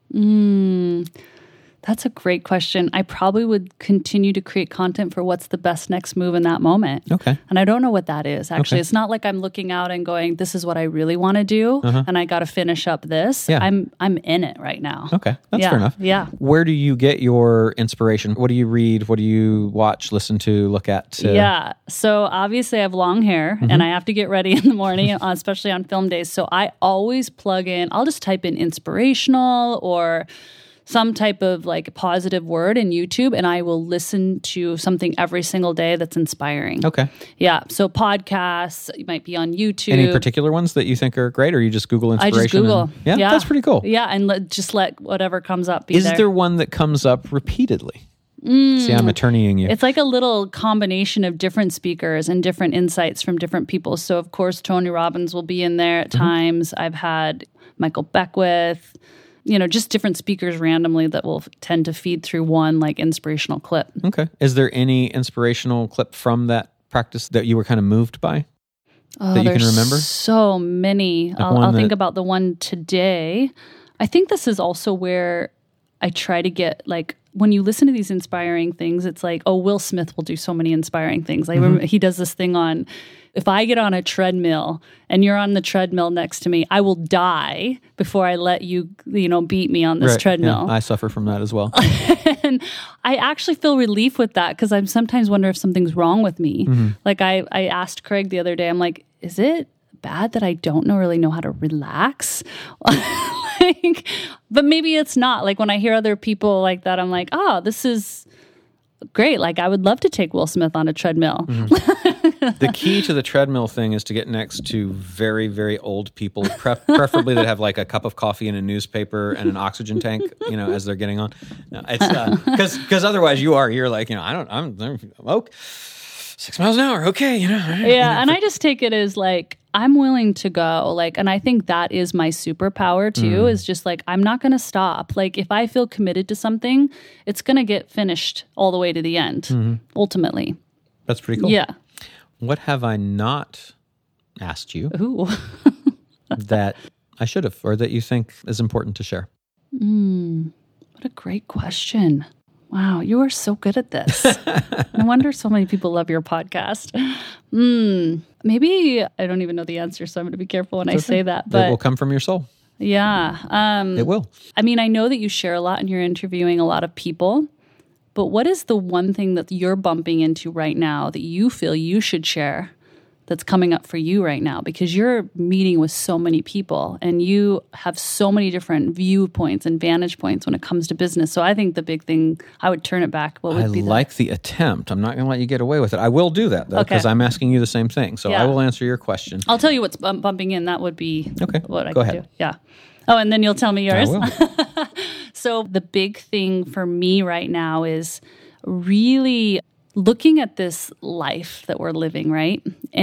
Mm, that's a great question. I probably would continue to create content for what's the best next move in that moment. Okay. And I don't know what that is, actually. Okay. It's not like I'm looking out and going, this is what I really want to do, uh-huh. and I got to finish up this. Yeah. I'm I'm in it right now. Okay. That's yeah. fair enough. Yeah. Where do you get your inspiration? What do you read? What do you watch, listen to, look at? To... Yeah. So obviously I have long hair, Mm-hmm. and I have to get ready in the morning, especially on film days. So I always plug in, I'll just type in inspirational or some type of like positive word in YouTube, and I will listen to something every single day that's inspiring. Okay. Yeah. So podcasts, you might be on YouTube. Any particular ones that you think are great, or you just Google inspiration? I just Google. And, yeah, yeah, that's pretty cool. Yeah, and let, just let whatever comes up be Is there. there one that comes up repeatedly? Mm. See, I'm attorneying you. It's like a little combination of different speakers and different insights from different people. So, of course, Tony Robbins will be in there at mm-hmm. times. I've had Michael Beckwith, you know, just different speakers randomly that will tend to feed through one like inspirational clip. Okay. Is there any inspirational clip from that practice that you were kind of moved by oh, that you can remember? So many. Like I'll, I'll that... think about the one today. I think this is also where I try to get like, when you listen to these inspiring things, it's like, oh, Will Smith will do so many inspiring things. Like, mm-hmm. remember, he does this thing on, if I get on a treadmill and you're on the treadmill next to me, I will die before I let you, you know, beat me on this right. treadmill. Yeah, I suffer from that as well. And I actually feel relief with that because I sometimes wonder if something's wrong with me. Mm-hmm. Like I, I asked Craig the other day, I'm like, is it bad that I don't know, really know how to relax? Like, but maybe it's not. Like when I hear other people like that, I'm like, oh, this is great. Like I would love to take Will Smith on a treadmill. Mm-hmm. The key to the treadmill thing is to get next to very, very old people, pre- preferably that have like a cup of coffee and a newspaper and an oxygen tank, you know, as they're getting on. No, it's because uh, because otherwise you are you're like, you know, I don't I'm, I'm okay. Six miles an hour, okay, you know. Yeah, you know. And I just take it as like I'm willing to go, like, and I think that is my superpower too. Mm. Is just like I'm not going to stop. Like if I feel committed to something, it's going to get finished all the way to the end. Mm-hmm. Ultimately, that's pretty cool. Yeah. What have I not asked you Ooh. that I should have, or that you think is important to share? Mm, what a great question. Wow, you are so good at this. No wonder so many people love your podcast. Mm, maybe I don't even know the answer, so I'm going to be careful when it's I okay. say that. But it will come from your soul. Yeah. Um, it will. I mean, I know that you share a lot and you're interviewing a lot of people, but what is the one thing that you're bumping into right now that you feel you should share that's coming up for you right now? Because you're meeting with so many people and you have so many different viewpoints and vantage points when it comes to business. So I think the big thing, I would turn it back. What would I be the... like the attempt. I'm not going to let you get away with it. I will do that, though, because okay. I'm asking you the same thing. So yeah. I will answer your question. I'll tell you what's bump- bumping in. That would be okay. what I Go could ahead. do. Yeah. Oh, and then you'll tell me yours. I will. So the big thing for me right now is really looking at this life that we're living, right?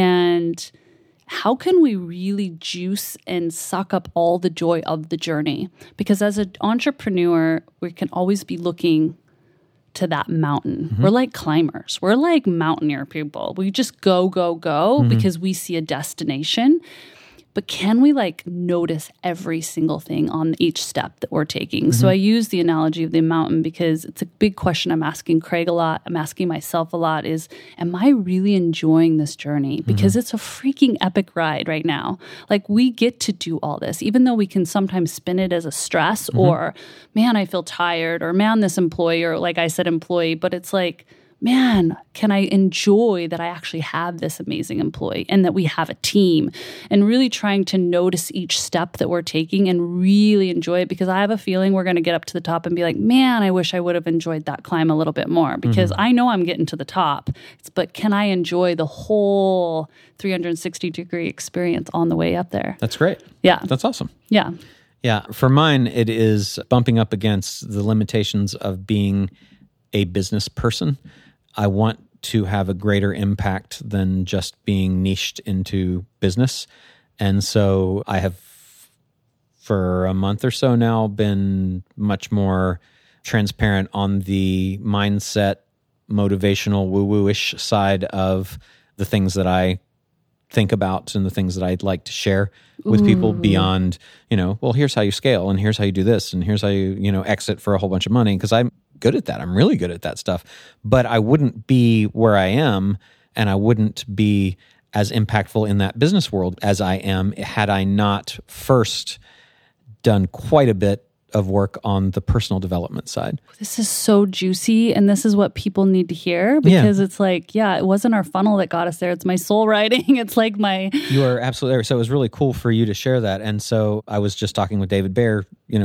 And how can we really juice and suck up all the joy of the journey? Because as an entrepreneur, we can always be looking to that mountain. Mm-hmm. We're like climbers. We're like mountaineer people. We just go, go, go mm-hmm. because we see a destination. But can we like notice every single thing on each step that we're taking? Mm-hmm. So I use the analogy of the mountain because it's a big question I'm asking Craig a lot. I'm asking myself a lot is, am I really enjoying this journey? Because mm-hmm. it's a freaking epic ride right now. Like we get to do all this, even though we can sometimes spin it as a stress mm-hmm. or, man, I feel tired, or man, this employee, or like I said, employee, but it's like, man, can I enjoy that I actually have this amazing employee and that we have a team, and really trying to notice each step that we're taking and really enjoy it, because I have a feeling we're going to get up to the top and be like, man, I wish I would have enjoyed that climb a little bit more, because mm-hmm. I know I'm getting to the top. It's, but can I enjoy the whole three hundred sixty degree experience on the way up there? That's great. Yeah. That's awesome. Yeah. Yeah. For mine, it is bumping up against the limitations of being a business person. I want to have a greater impact than just being niched into business. And so I have, for a month or so now, been much more transparent on the mindset, motivational, woo-woo-ish side of the things that I think about and the things that I'd like to share with Ooh. people beyond, you know, well, here's how you scale and here's how you do this and here's how you, you know, exit for a whole bunch of money. Because I'm good at that. I'm really good at that stuff. But I wouldn't be where I am, and I wouldn't be as impactful in that business world as I am had I not first done quite a bit of work on the personal development side. This is so juicy, and this is what people need to hear, because yeah. it's like, yeah, it wasn't our funnel that got us there. It's my soul writing. It's like my... You are absolutely right. So it was really cool for you to share that. And so I was just talking with David Bayer, you know,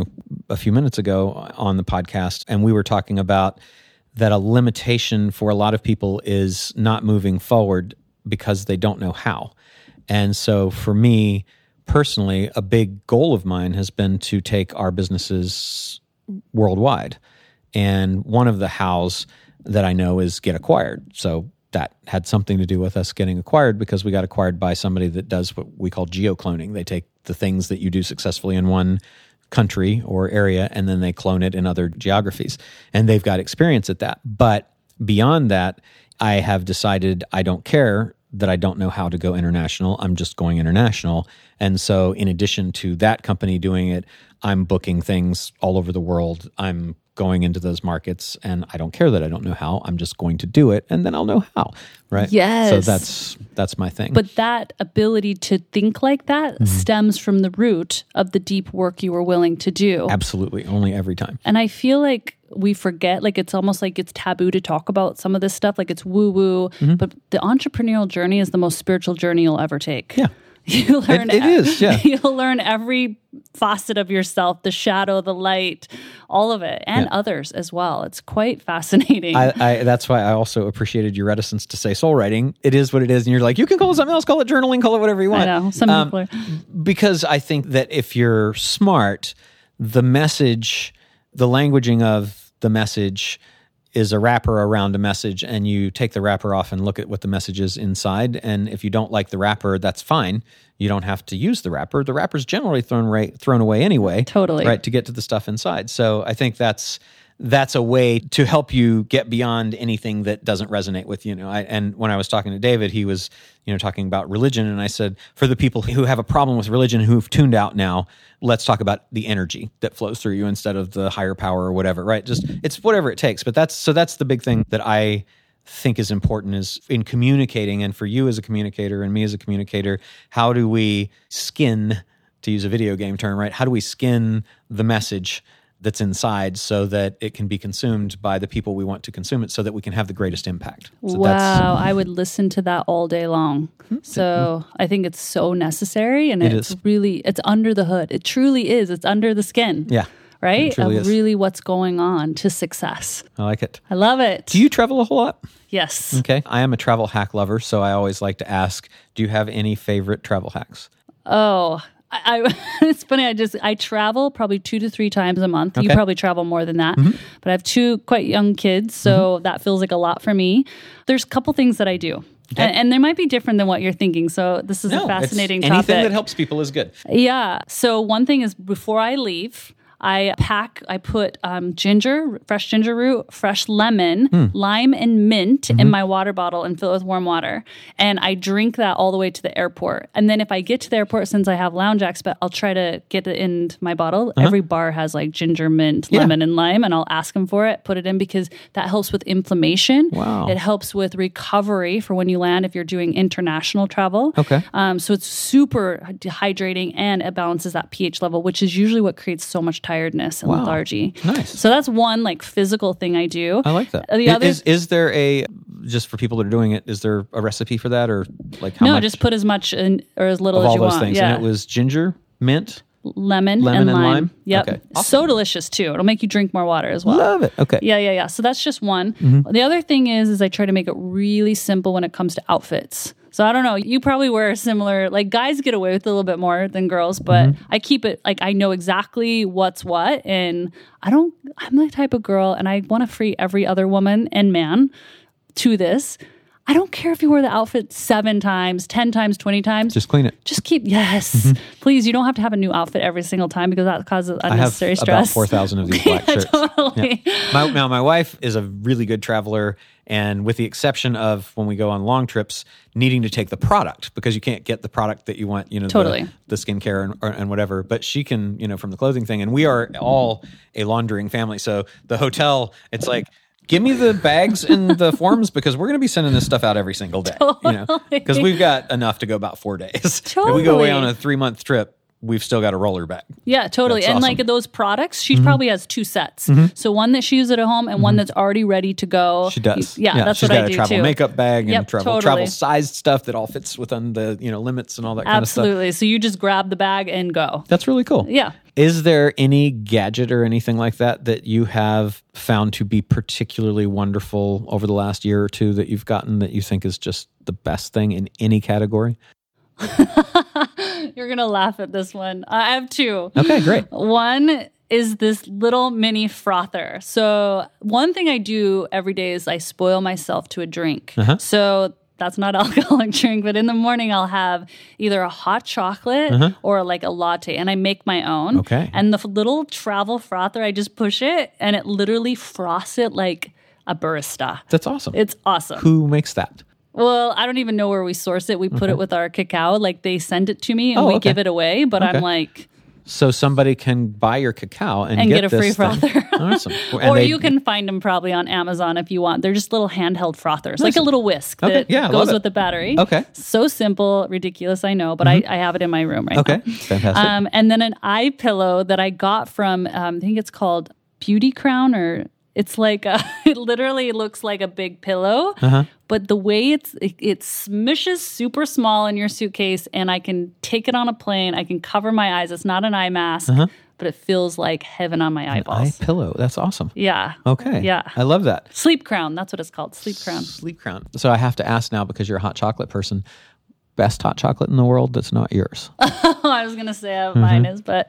a few minutes ago on the podcast, and we were talking about that a limitation for a lot of people is not moving forward because they don't know how. And so for me personally, a big goal of mine has been to take our businesses worldwide. And one of the hows that I know is get acquired. So that had something to do with us getting acquired because we got acquired by somebody that does what we call geocloning. They take the things that you do successfully in one country or area, and then they clone it in other geographies. And they've got experience at that. But beyond that, I have decided I don't care that I don't know how to go international. I'm just going international. And so in addition to that company doing it, I'm booking things all over the world. I'm going into those markets, and I don't care that I don't know how. I'm just going to do it, and then I'll know how, right? Yes. So that's that's my thing. But that ability to think like that mm-hmm. stems from the root of the deep work you were willing to do. Absolutely. Only every time. And I feel like we forget, like it's almost like it's taboo to talk about some of this stuff, like it's woo-woo, mm-hmm. but the entrepreneurial journey is the most spiritual journey you'll ever take. Yeah. You learn it, it is, yeah. You'll learn every facet of yourself, the shadow, the light, all of it, and yeah. others as well. It's quite fascinating. I, I, that's why I also appreciated your reticence to say soul writing. It is what it is, and you're like, you can call it something else, call it journaling, call it whatever you want. I know, some um, people are. Because I think that if you're smart, the message, the languaging of the message is a wrapper around a message, and you take the wrapper off and look at what the message is inside. And if you don't like the wrapper, that's fine. You don't have to use the wrapper. The wrapper's generally thrown right, thrown away anyway. Totally. Right, to get to the stuff inside. So I think that's that's a way to help you get beyond anything that doesn't resonate with you. You know, I, and when I was talking to David, he was, you know, talking about religion, and I said, for the people who have a problem with religion, who've tuned out now, let's talk about the energy that flows through you instead of the higher power or whatever. Right? Just it's whatever it takes. But that's so that's the big thing that I think is important is in communicating, and for you as a communicator and me as a communicator, how do we skin, to use a video game term, right? How do we skin the message that's inside so that it can be consumed by the people we want to consume it so that we can have the greatest impact? So wow, that's, I would listen to that all day long. So I think it's so necessary, and it it's is. really, it's under the hood. It truly is. It's under the skin. Yeah. Right? It truly of is. really what's going on to success. I like it. I love it. Do you travel a whole lot? Yes. Okay. I am a travel hack lover, so I always like to ask, do you have any favorite travel hacks? Oh, I, I it's funny. I just, I travel probably two to three times a month. Okay. You probably travel more than that, mm-hmm. but I have two quite young kids. So mm-hmm. that feels like a lot for me. There's a couple things that I do. Okay. And, and they might be different than what you're thinking. So this is no, a fascinating it's topic. Anything that helps people is good. Yeah. So one thing is before I leave, I pack, I put um, ginger, fresh ginger root, fresh lemon, mm. lime, and mint mm-hmm. in my water bottle and fill it with warm water. And I drink that all the way to the airport. And then if I get to the airport, since I have lounge expat, I'll try to get it in my bottle. Uh-huh. Every bar has like ginger, mint, yeah. lemon, and lime. And I'll ask them for it, put it in because that helps with inflammation. Wow. It helps with recovery for when you land if you're doing international travel. Okay. Um, so it's super hydrating and it balances that pH level, which is usually what creates so much tiredness and wow. lethargy. Nice. So that's one like physical thing I do. I like that. The is, other is, is there a, just for people that are doing it, is there a recipe for that or like how no, much? just put as much in, or as little of as all you those want. things. Yeah. And it was ginger, mint, lemon, lemon and, and lime. lime? Yep. Okay. Awesome. So delicious too. It'll make you drink more water as well. Love it. Okay. Yeah, yeah, yeah. So that's just one. Mm-hmm. The other thing is, is I try to make it really simple when it comes to outfits. So I don't know, you probably wear a similar, like guys get away with a little bit more than girls, but mm-hmm. I keep it, like I know exactly what's what. And I don't, I'm the type of girl, and I want to free every other woman and man to this. I don't care if you wear the outfit seven times, ten times, twenty times. Just clean it. Just keep, yes. Mm-hmm. Please, you don't have to have a new outfit every single time because that causes unnecessary I have stress. about four thousand of these black yeah, shirts. Totally. Yeah. My, now, my wife is a really good traveler, and with the exception of when we go on long trips, needing to take the product because you can't get the product that you want, you know, totally. the, the skincare and, or, and whatever. But she can, you know, from the clothing thing. And we are all a laundering family. So the hotel, it's like, give me the bags and the forms because we're going to be sending this stuff out every single day. Totally. You know, because we've got enough to go about four days. Totally. If we go away on a three month trip, we've still got a roller bag. Yeah, totally. That's and awesome. like those products, she mm-hmm. probably has two sets. Mm-hmm. So one that she uses at home and mm-hmm. one that's already ready to go. She does. Yeah, yeah that's she's what got I a do travel too. makeup bag and yep, travel totally. travel sized stuff that all fits within the, you know, limits and all that kind Absolutely. of stuff. So you just grab the bag and go. That's really cool. Yeah. Is there any gadget or anything like that that you have found to be particularly wonderful over the last year or two that you've gotten that you think is just the best thing in any category? You're going to laugh at this one. I have two. Okay, great. One is this little mini frother. So one thing I do every day is I spoil myself to a drink. Uh-huh. So that's not alcoholic drink, but in the morning I'll have either a hot chocolate uh-huh. or like a latte, and I make my own. Okay. And the f- little travel frother, I just push it and it literally frosts it like a barista. That's awesome. It's awesome. Who makes that? Well, I don't even know where we source it. We put okay. it with our cacao. Like they send it to me and oh, we okay. give it away, but okay. I'm like... So somebody can buy your cacao and, and get, get a free this frother. Awesome. Or they, you can find them probably on Amazon if you want. They're just little handheld frothers, nice. Like a little whisk okay. that yeah, goes with the battery. Okay. So simple, ridiculous, I know, but mm-hmm. I, I have it in my room right okay. now. Okay, fantastic. Um, and then an eye pillow that I got from, um, I think it's called Beauty Crown, or it's like, a, it literally looks like a big pillow, uh-huh. but the way it's, it, it smushes super small in your suitcase, and I can take it on a plane. I can cover my eyes. It's not an eye mask, uh-huh. but it feels like heaven on my eyeballs. An eye pillow. That's awesome. Yeah. Okay. Yeah. I love that. Sleep Crown. That's what it's called. Sleep Crown. Sleep Crown. So I have to ask now, because you're a hot chocolate person, best hot chocolate in the world that's not yours? I was going to say how mm-hmm. mine is, but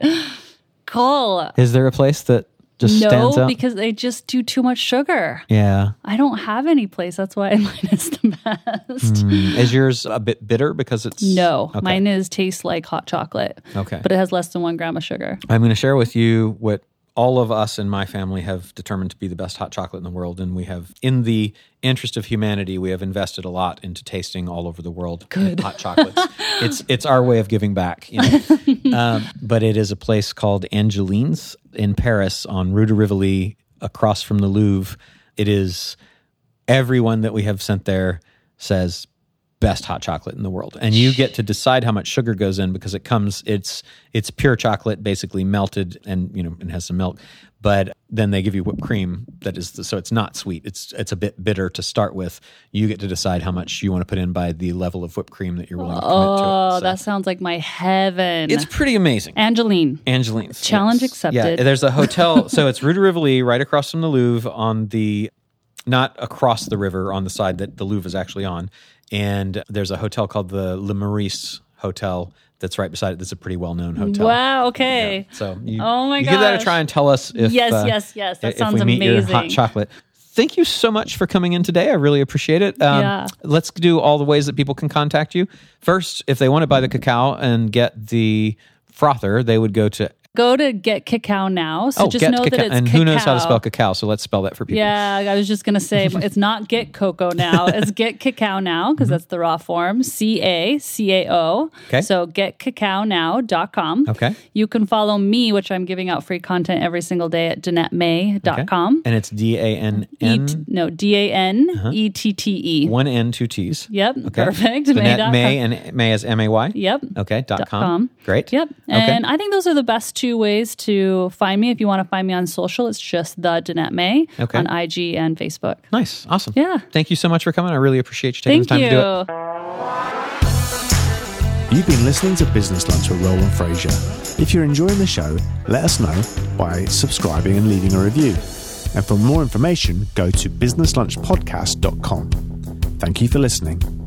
cool. Is there a place that just no, stands out? Because they just do too much sugar. Yeah. I don't have any place. That's why mine is the best. Mm. Is yours a bit bitter because it's... No. Okay. Mine is tastes like hot chocolate. Okay. But it has less than one gram of sugar. I'm going to share with you what all of us in my family have determined to be the best hot chocolate in the world. And we have, in the interest of humanity, we have invested a lot into tasting all over the world Good. hot chocolates. it's it's our way of giving back. You know? um, but it is a place called Angeline's in Paris on Rue de Rivoli, across from the Louvre. It is, everyone that we have sent there says, best hot chocolate in the world. And you get to decide how much sugar goes in, because it comes, it's it's pure chocolate, basically melted, and you know, it has some milk. But then they give you whipped cream that is, the, so it's not sweet. It's it's a bit bitter to start with. You get to decide how much you want to put in by the level of whipped cream that you're willing to commit oh, to it. Oh, So that sounds like my heaven. it's pretty amazing. Angeline. Angeline's. Challenge yes. accepted. Yeah, there's a hotel. So it's Rue de Rivoli, right across from the Louvre, on the, not across the river, on the side that the Louvre is actually on. And there's a hotel called the Le Maurice Hotel that's right beside it. That's a pretty well-known hotel. Wow, okay. Yeah. So you, oh my you give that a gosh. try and tell us if Yes, uh, yes, yes. That if sounds we meet amazing. your hot chocolate. Thank you so much for coming in today. I really appreciate it. Um, yeah. Let's do all the ways that people can contact you. First, if they want to buy the cacao and get the frother, they would go to Go to Get Cacao now. So oh, just get know cacao. that it's and cacao. who knows how to spell cacao? So let's spell that for people. Yeah, I was just going to say, it's not Get Cocoa now. It's Get Cacao now, because mm-hmm. that's the raw form. C A C A O. Okay. So get cacao now dot com. Okay. You can follow me, which I'm giving out free content every single day, at danette may dot com. Okay. And it's D A N N? E- no, D A N E T T E. One N, two T's. Yep, okay. perfect. Danette May, and May is M A Y? Yep. Okay, dot, dot com. com. Great. Yep. And okay. I think those are the best two ways to find me. If you want to find me on social, it's just the Danette May okay. on I G and Facebook. Nice. Awesome. Yeah. Thank you so much for coming. I really appreciate you taking Thank the time you. to do it. You've been listening to Business Lunch with Roland Fraser. If you're enjoying the show, let us know by subscribing and leaving a review. And for more information, go to business lunch podcast dot com. Thank you for listening.